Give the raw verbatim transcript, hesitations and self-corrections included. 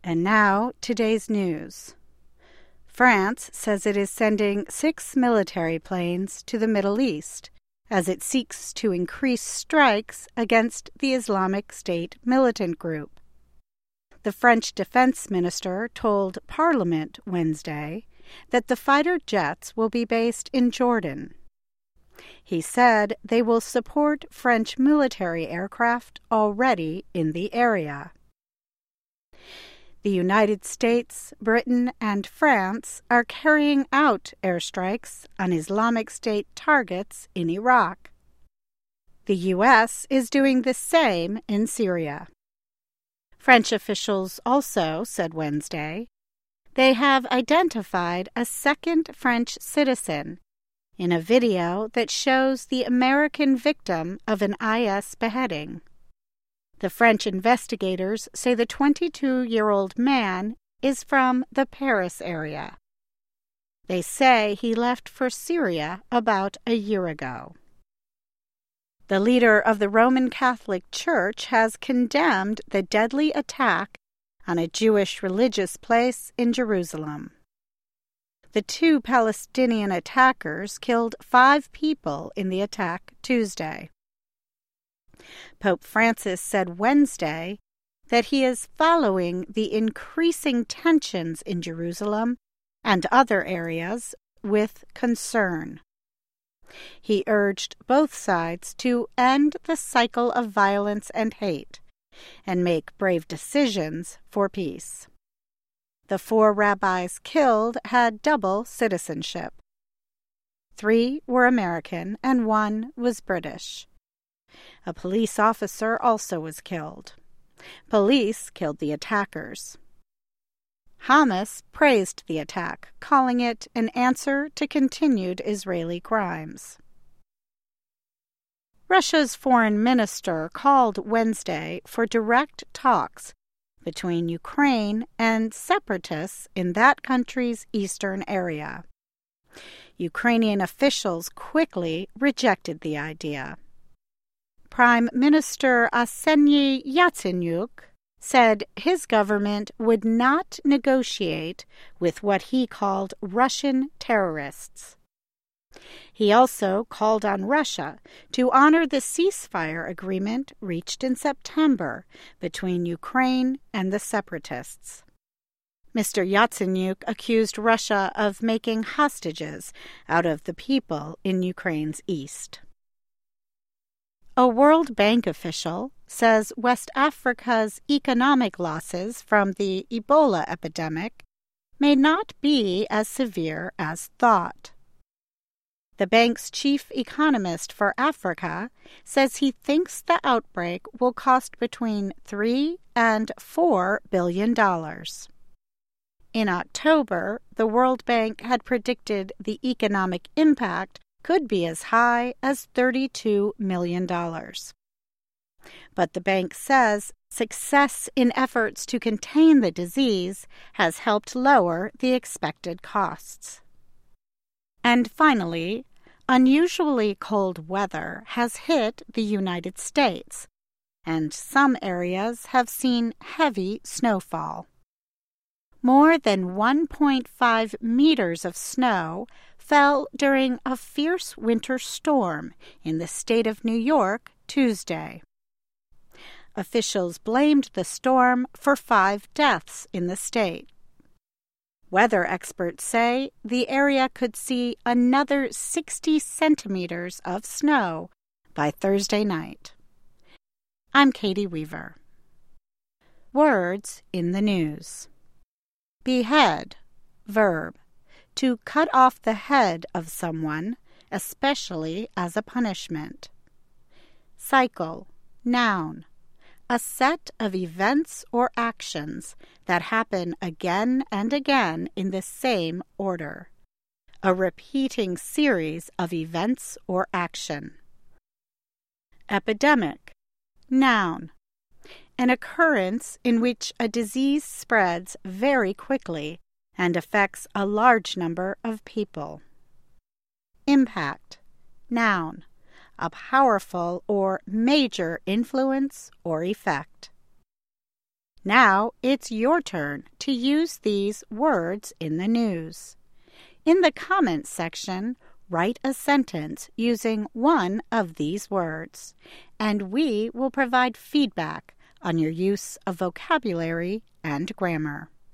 And now, today's news. France says it is sending six military planes to the Middle East as it seeks to increase strikes against the Islamic State militant group. The French defense minister told Parliament Wednesday that the fighter jets will be based in Jordan. He said they will support French military aircraft already in the area. The United States, Britain, and France are carrying out airstrikes on Islamic State targets in Iraq. The U S is doing the same in Syria. French officials also said Wednesday they have identified a second French citizen in a video that shows the American victim of an I S beheading. The French investigators say the twenty-two-year-old man is from the Paris area. They say he left for Syria about a year ago. The leader of the Roman Catholic Church has condemned the deadly attack on a Jewish religious place in Jerusalem. The two Palestinian attackers killed five people in the attack Tuesday. Pope Francis said Wednesday that he is following the increasing tensions in Jerusalem and other areas with concern. He urged both sides to end the cycle of violence and hate and make brave decisions for peace. The four rabbis killed had double citizenship. Three were American and one was British. A police officer also was killed. Police killed the attackers. Hamas praised the attack, calling it an answer to continued Israeli crimes. Russia's foreign minister called Wednesday for direct talks between Ukraine and separatists in that country's eastern area. Ukrainian officials quickly rejected the idea. Prime Minister Arseniy Yatsenyuk said his government would not negotiate with what he called Russian terrorists. He also called on Russia to honor the ceasefire agreement reached in September between Ukraine and the separatists. Mister Yatsenyuk accused Russia of making hostages out of the people in Ukraine's east. A World Bank official says West Africa's economic losses from the Ebola epidemic may not be as severe as thought. The bank's chief economist for Africa says he thinks the outbreak will cost between three and four billion dollars. In October, the World Bank had predicted the economic impact could be as high as thirty-two million dollars. But the bank says success in efforts to contain the disease has helped lower the expected costs. And finally, unusually cold weather has hit the United States, and some areas have seen heavy snowfall. More than one point five meters of snow fell during a fierce winter storm in the state of New York Tuesday. Officials blamed the storm for five deaths in the state. Weather experts say the area could see another sixty centimeters of snow by Thursday night. I'm Katie Weaver. Words in the news. Behead, verb, to cut off the head of someone, especially as a punishment. Cycle, noun, a set of events or actions that happen again and again in the same order. A repeating series of events or action. Epidemic, noun, an occurrence in which a disease spreads very quickly and affects a large number of people. Impact, noun, a powerful or major influence or effect. Now it's your turn to use these words in the news. In the comments section, write a sentence using one of these words, and we will provide feedback on your use of vocabulary and grammar.